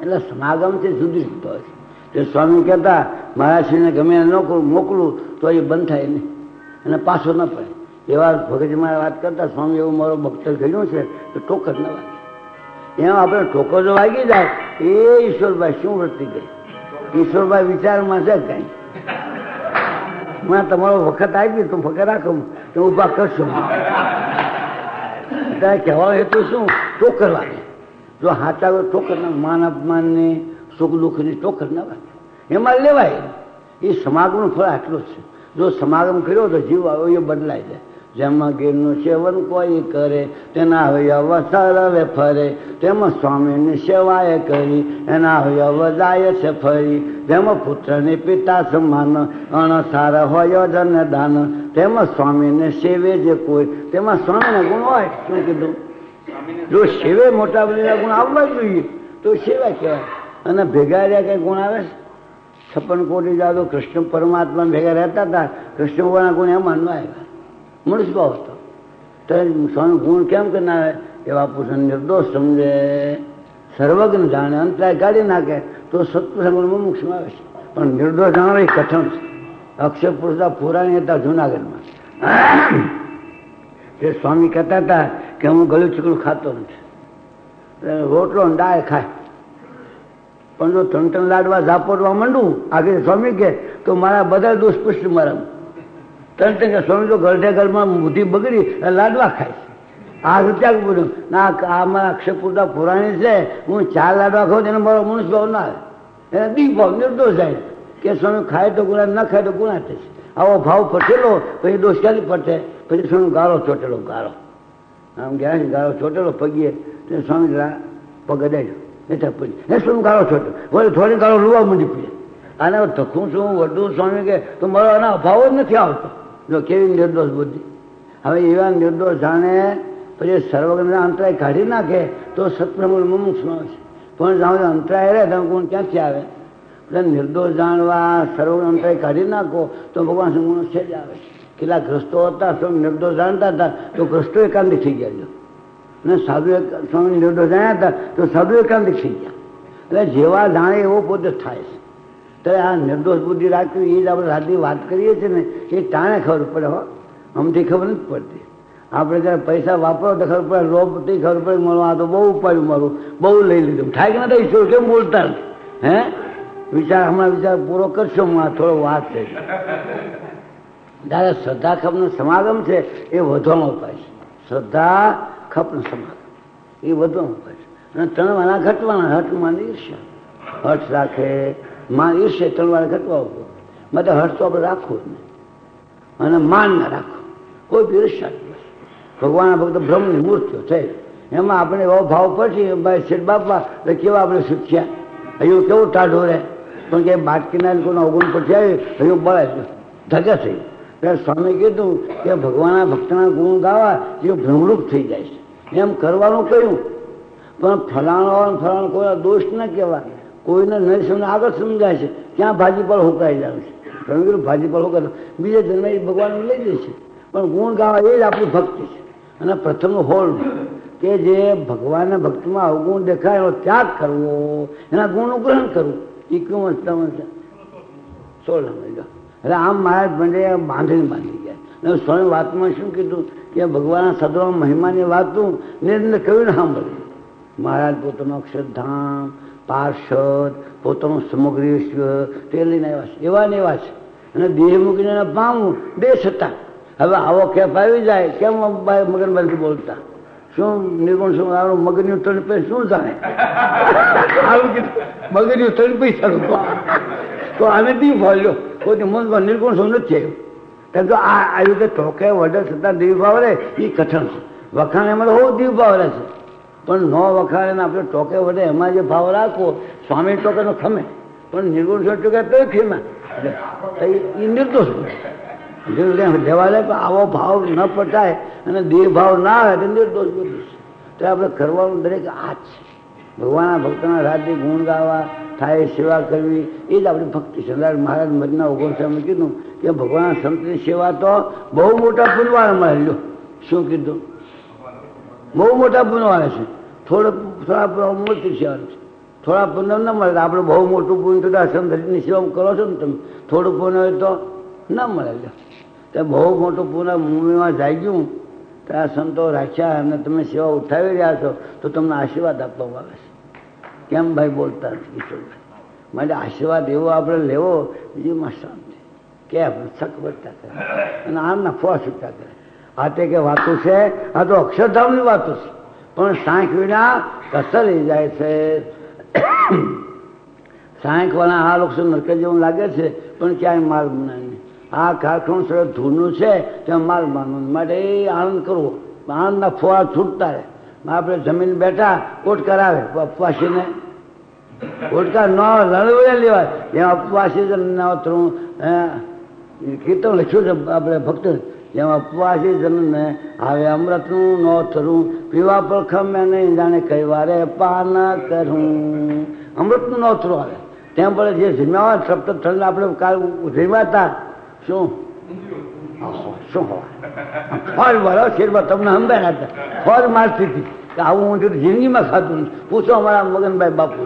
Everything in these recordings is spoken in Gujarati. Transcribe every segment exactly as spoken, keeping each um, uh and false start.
એટલે સમાગમથી જુદી જુદો હોય છે. સ્વામી કહેતા મહારાજશ્રીને ગમે ન મોકલું તો એ બંધ થાય નહીં અને પાછો ન પડે. એવા ભગતજી મારે વાત કરતા સ્વામી એવું મારો ભક્ત ગયું છે તો ટોકર ન વાગે. એમાં આપણે ઠોકર જો વાગી જાય એ ઈશ્વરભાઈ શું વૃત્તિ ગઈ. ઈશ્વરભાઈ વિચારમાં છે કઈ મેં તમારો વખત આવી તો વખત રાખો તો ઉભા કરશો. ત્યારે કહેવાનો હેતુ શું? ટોકર વાગે. જો હાચા ટોકર ના માન અપમાન ને સુખ દુઃખ ની ટોકર ના વાગે એમાં લેવાય. એ સમાગમનું ફળ આટલું જ છે. જો સમાગમ કર્યો તો જીવ આવ્યો એ બદલાય જાય. જેમાં ગીરનું સેવન કોઈ કરે તેના હોય અવસરવે ફરે, તેમાં સ્વામીની સેવાએ કરી એના હોય અવજાય છે ફરી. જેમાં પુત્રની પિતા સમાન અણસાર હોય જન દાન, તેમાં સ્વામીને સેવે જે કોઈ તેમાં સ્વામીના ગુણ હોય. શું કીધું? જો સેવે મોટા બધાના ગુણ આવવા જોઈએ તો સેવા કહેવાય. અને ભેગા રહ્યા કઈ ગુણ આવે છે? છપ્પન કોટી જાદુ કૃષ્ણ પરમાત્મા ભેગા રહેતા હતા. કૃષ્ણ ભગવાનના ગુણ એમાં ન આવ્યા. મનુષ્ય ભાવ હતો તો સ્વામી ગુણ કેમ કે ના આવે? એવા પુરુષ નિર્દોષ સમજે, સર્વજ્ઞ જાણે, અંતરાય કાઢી નાખે તો સત્પુરુષ મુક્ષમાં આવે છે. પણ નિર્દોષ જાણો એ કઠણ છે. અક્ષય પુરુષા પુરાણી હતા જુનાગઢમાં. તે સ્વામી કહેતા હતા કે હું ગળું ચીકણું ખાતો નથી, રોટલો દાળ ખાય. પણ જો ત્રણ ત્રણ લાડવા ઝાપોટવા માંડું આગળ સ્વામી કે તો મારા બધા દોષ પુષ્ટ મારા ત્રણ ત્રણ સ્વામી તો ગરઢે ઘરમાં બુદ્ધિ બગડી લાડવા ખાય. આ રૂપિયા બોલ્યું ના આ મારા અક્ષયપૂરતા પુરાણી છે, હું ચાર લાડવા ખાઉં એને મારો મનુષ્ય ભાવ ના આવે, એને દીપ ભાવ નિર્દોષ જાય કે સ્વામી ખાય તો ગુના ના ખાય તો ગુના થશે. આવો ભાવ પટેલો પછી દોષ ક્યાંથી પટે? પછી સ્વામી ગાળો ચોટેલો ગાળો આમ ગયા છે ગાળો ચોટેલો પગીએ તો સ્વામી પગ અડાડ્યો એટલે પછી એ સ્વામી ગાળો ચોટ્યો બોલે થોડી ગાળો luવા માંડી પડી. આને થકું છું વધુ સ્વામી કે તો મારો આના અભાવ જ નથી આવતો. જો કેવી નિર્દોષ બુદ્ધિ. હવે એવા નિર્દોષ જાણે પછી સર્વજ્ઞના અંતરાય કાઢી નાખે તો સત્પ્રમુખ મુમુક્ષમાં આવે છે. પણ જાણે અંતરાય રહે તમે ગુણ ક્યાંથી આવે? એટલે નિર્દોષ જાણવા સર્વજ્ઞ અંતરાય કાઢી નાખો તો ભગવાન ગુણ છે જ આવે છે. કેટલા ગ્રસ્તો હતા સ્વામી નિર્દોષ જાણતા હતા તો ગ્રસ્તો એકાંતિક થઈ ગયા. અને સાધુ સ્વામી નિર્દોષ જાણ્યા હતા તો સાધુ એકાંતિક થઈ ગયા. એટલે જેવા જાણે એવો પોતે થાય છે. તો આ નિર્દોષ બુદ્ધિ રાખવી એ જ આપણે રાતની વાત કરીએ છીએ ને એ ટાણે ખબર પડે. હો અમથી ખબર નથી પડતી. આપણે જયારે પૈસા વાપરો તો ખબર પડે, લોભ તે ખબર પડે મારું આ તો બહુ ઉપાડ્યું, મારું બહુ લઈ લીધું. થાય કે ના થાય? ઈશ્વર કેમ બોલતા નથી? હે વિચાર હમણાં વિચાર પૂરો કરશો. હું આ થોડો વાત છે ત્યારે શ્રદ્ધા ખપનો સમાગમ છે એ વધવાનો ઉપાય છે. શ્રદ્ધા ખપનો સમાગમ એ વધવાનો ઉપાય છે. અને ત્રણ વાળા ઘટવાના. હઠ માં ઈર્ષ્યા, હઠ રાખે માન ઈર્ષ્ય ત્રણ વાર ઘટવા ઉપર મતલબ હર્ષ તો આપણે રાખવું જ નહીં અને માન ના રાખવું. કોઈ બી ઈર્ષ્યા ભગવાનના ભક્ત બ્રહ્મની મૂર્તિઓ થઈ એમાં આપણે એવો ભાવ પછી ભાઈ શેઠ બાપા એટલે કેવા આપણે શીખ્યા. હજુ કેવું ટાઢો રહે પણ કે બાટકીના કોઈના ઓગણ પછી આવી હજુ બળે ધગે થઈ. એટલે સ્વામી કીધું કે ભગવાનના ભક્તના ગુણ ગાવા એ ભ્રમરૂપ થઈ જાય છે. એમ કરવાનું કહ્યું પણ ફલાણો ફલાણો કોઈ દોષ ના કહેવાય. કોઈને નહીં સમજ આગળ સમજાય છે ક્યાં ભાજીપાલ હુકાઈ જાય છે. સ્વામી ભાજીપાલ હુકાય બીજે જન્મ એ ભગવાન લઈ જાય છે. પણ ગુણ ગાવા એ જ આપણી ભક્તિ છે. અને પ્રથમનું હોલ કે જે ભગવાનના ભક્તિમાં અવગુણ દેખાય એનો ત્યાગ કરવો, એના ગુણનું ગ્રહણ કરવું એ કેવું છે? સોળ એટલે આમ મહારાજ બંને બાંધીને બાંધી ગયા. અને સ્વામી વાતમાં શું કીધું કે ભગવાનના સદરો મહિમાની વાતું નિર્ણય કહ્યું ને સાંભળ્યું. મહારાજ પોતાનું અક્ષરધામ પાર્ષદ પોતાનું સમગ્ર તે લઈને આવ્યા છે. એવા ને એવા છે. અને દેહ મૂકીને પામવું દેશ હતા. હવે આવો કેપ આવી જાય કેમ મગનબાઈથી બોલતા? શું નિર્ગુણ શું આવડું મગનનું ત્રણ પૈસા શું જાણે? મગનનું ત્રણ પૈસા તો આને દી ફોલ્યો કોઈ મનમાં નિર્ગુણ શું નથી આવ્યું. કારણ કે આ આવી રીતે ટોકે વડે છતાં દીવ ભાવ રહે એ કઠણ છે. વખાણ એમાં બહુ દીવ ભાવ રહે છે પણ ન વખાણે આપણે ટોકે વડે એમાં જે ભાવ રાખવો સ્વામી ટોકે નો ખમે પણ નિર્ગુણ શું ટોકે તો ખીમા એ નિર્દોષ દેવા લે. આવો ભાવ ન પટાય અને દેહ ભાવ ના આવે તો નિર્દોષ બધું છે. તો આપણે કરવાનું દરેક આ જ છે. ભગવાનના ભક્તના રાતે ગુણ ગાવા થાય, સેવા કરવી એ જ આપણી ભક્તિ છે. મહારાજ મધના ઓગણસામાં કીધું કે ભગવાનના સંતની સેવા તો બહુ મોટા પુનવાર મળે લ્યો. શું કીધું? બહુ મોટા પુનવાળે છે. થોડુંક થોડા મોટી સેવા છે. થોડા પુણ્ય ન મળે. આપણે બહુ મોટું પુણ્ય થતા સંતની સેવા કરો છો ને તમે, થોડું પુણ્ય હોય તો ન મળે. તે બહુ મોટું પુણ્ય મૂવીમાં જાય ગયું તો આ સંતો રાખ્યા અને તમે સેવા ઉઠાવી રહ્યા છો તો તમને આશીર્વાદ આપવામાં આવે છે. કેમ ભાઈ બોલતા કિશોરભાઈ? માટે આશીર્વાદ એવો આપણે લેવો, બીજીમાં શાંતિ કે આપણે સકવડતા કરે અને આમના ફોસ છૂટા કરે. આ તે કે વાતો છે, આ તો અક્ષરધામની વાતો છે, પણ સાંખ વિના કસર રહી જાય છે. સાંખવાળા આ લોકો નરક જેવું લાગે છે પણ ક્યાંય માલ બનાવી. આ કારખાનું સરળ ધૂળનું છે ત્યાં માલ માનવું. માટે એ આનંદ કરવો, આનંદના ફોડા છૂટતા રહે. આપણે જમીન બેઠા કોટ કરાવે અપવાસીને, કોટકા ન લડવે લેવાય. જેમ અપવાસી નોતરું કીર્તન લખ્યું છે આપણે ભક્ત, જેમ અપવાસી જનને હવે અમૃતનું નોતરું પીવા પર ખમે નહીં જાણે કઈ વારે પાન કરું. અમૃતનું નોતરું આવે તેમ પડે જે જમ્યા હોય સપ્ત ઠંડ આપણે કાલ જમ્યા હતા શું શું હોય ફળ વાળો શેરમાં તમને સમજાય હતા ફળ મારતી હતી કે આવું હું જિંદગીમાં ખાતું નથી. પૂછો અમારા મગનભાઈ બાપુ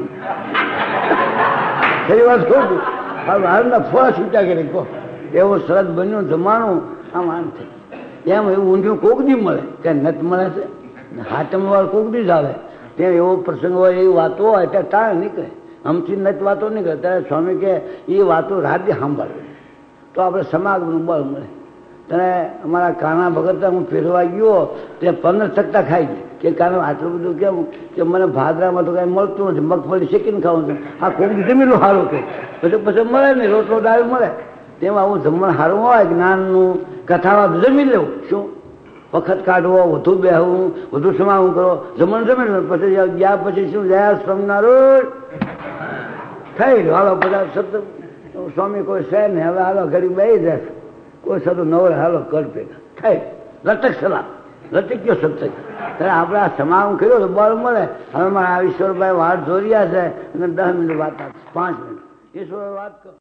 ફરી વાત ખોટું હાલના ફળ છૂટા કરી કહો. એવું સરસ બન્યું જમાનું આમ આમ થઈ એમ એવું ઊંધિયું કોક દી મળે કે નથી મળે છે. હાથમ વાર કોક દી જ આવે ત્યાં એવો પ્રસંગ હોય, એવી વાતો હોય ત્યાં તાળ નીકળે. આમથી નથી વાતો નીકળે ત્યારે સ્વામી કે એ વાતો રાતે સાંભળે તો આપણે સમાજનું બળ મળે. ત્યારે અમારા કાના ભગત હું ફેરવા ગયો તે પંદર સત્તા ખાઈ ગઈ કે કાના આટલું બધું કેમ કે મને ભાદરામાં તો કાંઈ મળતું નથી, મગફળી શેકીને ખાવું છું. આ કોક જમીનું સારું કે પછી પછી મળે ને રોટલો દાળ મળે. તેમાં આવું જમણ સારું હોય, જ્ઞાનનું કથામાં જમી લેવું, શું વખત કાઢવો, વધુ બેહવું, વધુ સમાવું કરો, જમણ જમી લે. પછી ગયા પછી શું જયા સ્વામિનારાયણ થઈ રહ્યો હાલો બધા શબ્દ સ્વામી કોઈ છે ને હવે હાલો ઘડી બેસી જશે કોઈ સદું નવરે હાલો કર ભેગા થઈ લટક સલાહ લટક ગયો સત્સંગ. ત્યારે આપણે આ સમાગમ કર્યો તો બળ મળે. હવે મારા ઈશ્વરભાઈ વાટ જોઈ રહ્યા છે અને દસ મિનિટ વાત આપશે, પાંચ મિનિટ ઈશ્વર વાત કરો.